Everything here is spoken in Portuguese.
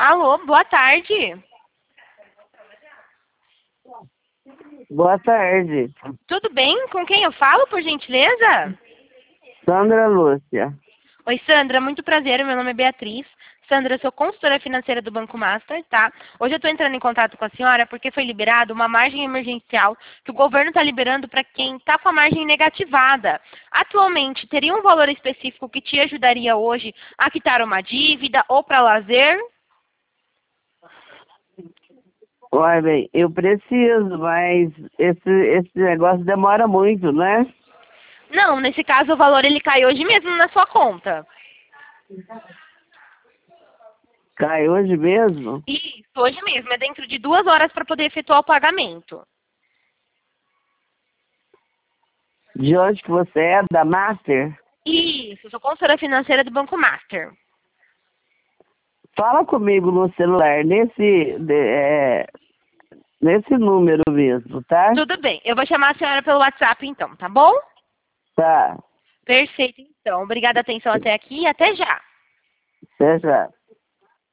Alô, boa tarde. Boa tarde. Tudo bem? Com quem eu falo, por gentileza? Sandra Lúcia. Oi, Sandra, muito prazer. Meu nome é Beatriz. Sandra, eu sou consultora financeira do Banco Master, tá? Hoje eu estou entrando em contato com a senhora porque foi liberado uma margem emergencial que o governo está liberando para quem está com a margem negativada. Atualmente, teria um valor específico que te ajudaria hoje a quitar uma dívida ou para lazer? Olha, bem, eu preciso, mas esse negócio demora muito, né? Não, nesse caso o valor ele cai hoje mesmo na sua conta. Cai hoje mesmo? Isso, hoje mesmo. É dentro de 2 horas para poder efetuar o pagamento. De onde que você é? Da Master? Isso, sou consultora financeira do Banco Master. Fala comigo no celular, nesse número mesmo, tá? Tudo bem, eu vou chamar a senhora pelo WhatsApp então, tá bom? Tá. Perfeito, então. Obrigada a atenção até aqui e até já. Até já.